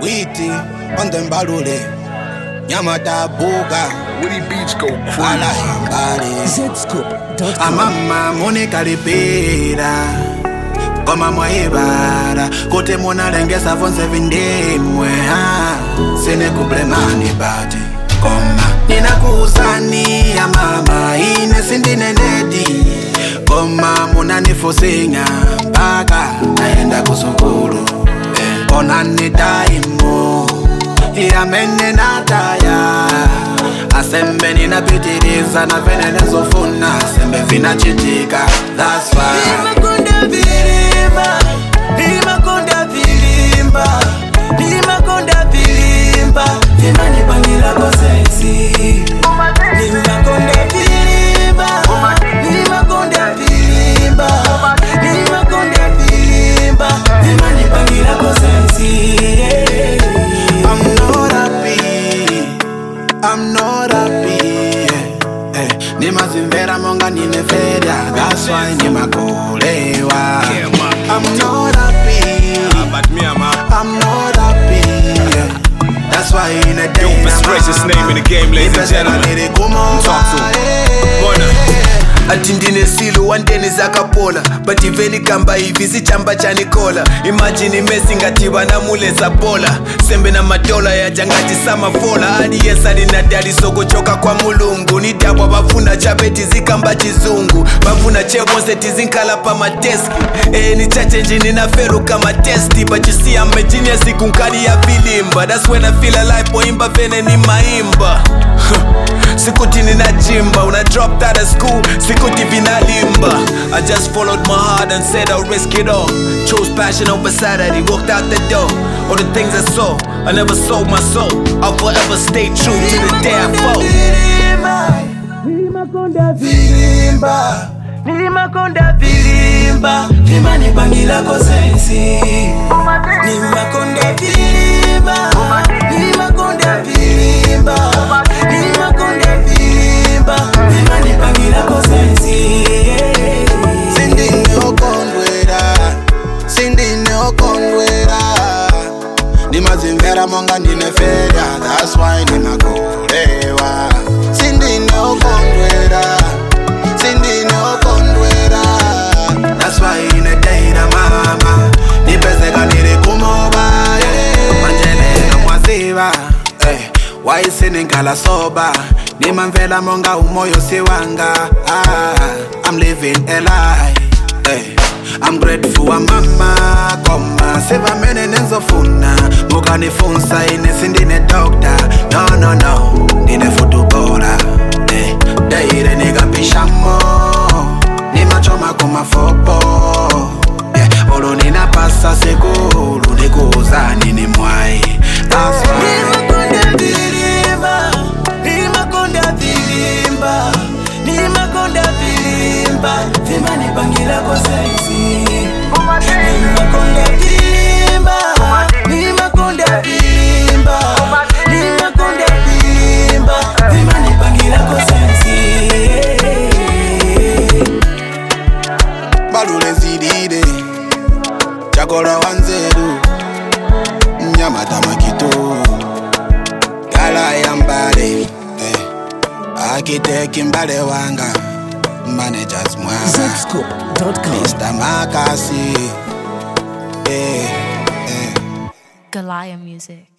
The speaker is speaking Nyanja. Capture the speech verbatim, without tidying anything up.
witi on the balule Nyamata buga Woody Beats go crazy. Ala himbali zscoop dot com. Amama monika lipira Koma mwaibara Kote mona lengesa vonse vindimwe Sine kublemani bati Koma nina kuusani ya mama Ine sindine nedi Koma muna nifosinga Mpaka naenda kusukulu eh. Kona ni daimo Ya mene nataya Asembe nina pitiriza na vene nezofuna Asembe vina chitika That's why Nimakonda vilimba Nimakonda vilimba Nimakonda vilimba Vimani pangila kosensi Nimakonda vilimba Nimakonda vilimba Nimakonda vilimba Vimani pangila kosensi I'm not happy I'm not happy yeah. eh. Nimazimvera monga nineferia That's why nimakolewa I'm not happy I'm not happy yeah. That's why in a day Yo, best gracious name in the game, ladies and gentlemen. Talk to him. Morning. Ati ndine silu wandeni zakapola But iveni kamba hivi si chamba cha Nikola Imagine Messi ngati wana mule za bola Sembe na madola ya jangati sama fola Hadi yensa ni nadali soko choka kwa mulungu Nidabwa bafuna chabeti zikamba chizungu Bafuna chebonse tizinkala pa mateski Eh ni chache njini na feru kama testi But you see I'm a genius ikunkali ya filimba That's when I feel alive poimba vene ni maimba Sikuti nina jimba When I dropped out of school Sikuti vina limba I just followed my heart and said I'll risk it all Chose passion over Saturday, walked out the door All the things I saw, I never sold my soul I'll forever stay true to the day I fall Nimakonda vilimba Nimakonda vilimba Vimani pangila kosensi Nimakonda vilimba Nimakonda vilimba Nimakonda vilimba Vimani pangila kosensi Sindine okondwera Sindine okondwera Nimazimvera monga nineferia That's why nimakolewa Sindine okondwera Sindine okondwera That's why in a day na mama Nipezeka niri kumoba yeah. Manjele na mwaziva eh. Why sininkala soba Nimamvela monga umoyo siwanga ah, I'm living a lie eh. I'm grateful wa mama Koma Seva mene nenzofuna Muka nifunsa ine sindine doctor No no no Nine futubora eh. Deire niga pishamo Nima choma kuma fopo yeah. Olo nina pasa segulu Nikuza nini mwai That's why Nimakonda vilimba Nimakonda vilimba Nimakonda vilimba Vimani pangila kosensi Nimakonda vilimba Nimakonda vilimba Nimakonda vilimba Vimani pangila kosensi Balule zidide Chakora wanzeru Nyamata makito Gala yambale eh. Akiteki mbale wanga Managers mwaga zscoop dot com. Mister Makasi eh, eh. Galaya Music.